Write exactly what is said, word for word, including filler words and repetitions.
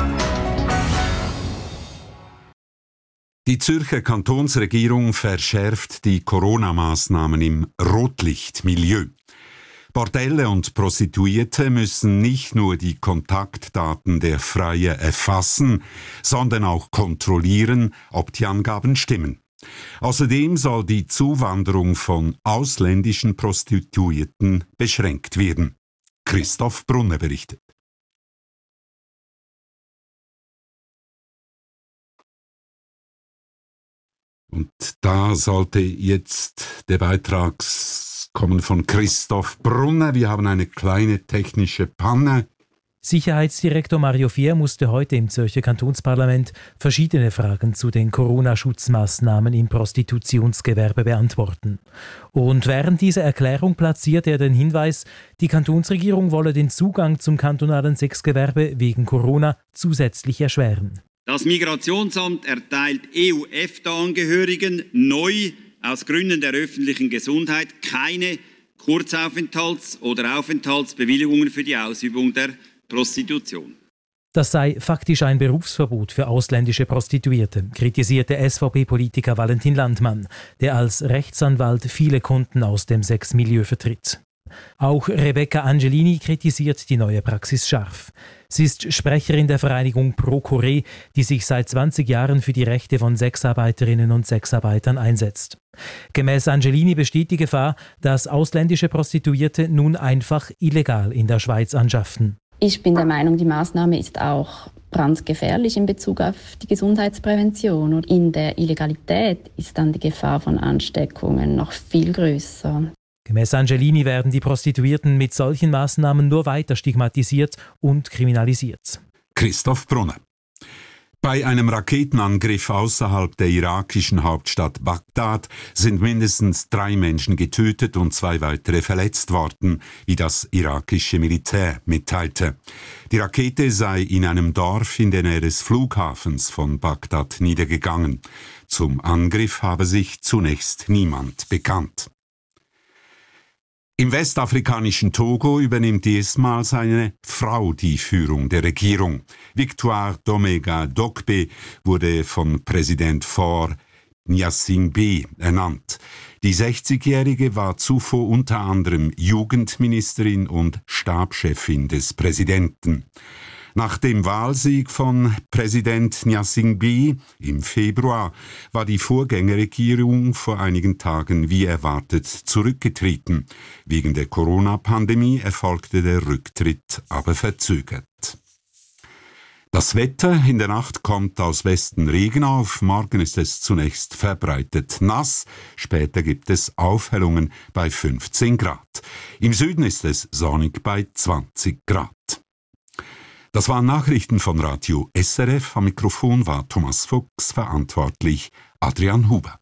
Die Zürcher Kantonsregierung verschärft die Corona-Maßnahmen im Rotlichtmilieu. Bordelle und Prostituierte müssen nicht nur die Kontaktdaten der Freier erfassen, sondern auch kontrollieren, ob die Angaben stimmen. Außerdem soll die Zuwanderung von ausländischen Prostituierten beschränkt werden. Christoph Brunner berichtet. Und da sollte jetzt der Beitrag kommen von Christoph Brunner. Wir haben eine kleine technische Panne. Sicherheitsdirektor Mario Fier musste heute im Zürcher Kantonsparlament verschiedene Fragen zu den Corona-Schutzmaßnahmen im Prostitutionsgewerbe beantworten. Und während dieser Erklärung platzierte er den Hinweis, die Kantonsregierung wolle den Zugang zum kantonalen Sexgewerbe wegen Corona zusätzlich erschweren. Das Migrationsamt erteilt E U-F T A-Angehörigen neu aus Gründen der öffentlichen Gesundheit keine Kurzaufenthalts- oder Aufenthaltsbewilligungen für die Ausübung der Prostitution. Das sei faktisch ein Berufsverbot für ausländische Prostituierte, kritisierte S V P-Politiker Valentin Landmann, der als Rechtsanwalt viele Kunden aus dem Sexmilieu vertritt. Auch Rebecca Angelini kritisiert die neue Praxis scharf. Sie ist Sprecherin der Vereinigung Procore, die sich seit zwanzig Jahren für die Rechte von Sexarbeiterinnen und Sexarbeitern einsetzt. Gemäß Angelini besteht die Gefahr, dass ausländische Prostituierte nun einfach illegal in der Schweiz anschaffen. Ich bin der Meinung, die Maßnahme ist auch brandgefährlich in Bezug auf die Gesundheitsprävention. Und in der Illegalität ist dann die Gefahr von Ansteckungen noch viel größer. Gemäß Angelini werden die Prostituierten mit solchen Maßnahmen nur weiter stigmatisiert und kriminalisiert. Christoph Brunner. Bei einem Raketenangriff außerhalb der irakischen Hauptstadt Bagdad sind mindestens drei Menschen getötet und zwei weitere verletzt worden, wie das irakische Militär mitteilte. Die Rakete sei in einem Dorf in der Nähe des Flughafens von Bagdad niedergegangen. Zum Angriff habe sich zunächst niemand bekannt. Im westafrikanischen Togo übernimmt erstmals eine Frau die Führung der Regierung. Victoire Domega Dokbe wurde von Präsident Faure Gnassingbé ernannt. Die sechzigjährige war zuvor unter anderem Jugendministerin und Stabschefin des Präsidenten. Nach dem Wahlsieg von Präsident Gnassingbé im Februar war die Vorgängerregierung vor einigen Tagen wie erwartet zurückgetreten. Wegen der Corona-Pandemie erfolgte der Rücktritt aber verzögert. Das Wetter: in der Nacht kommt aus Westen Regen auf, morgen ist es zunächst verbreitet nass, später gibt es Aufhellungen bei fünfzehn Grad. Im Süden ist es sonnig bei zwanzig Grad. Das waren Nachrichten von Radio S R F. Am Mikrofon war Thomas Fuchs, verantwortlich Adrian Huber.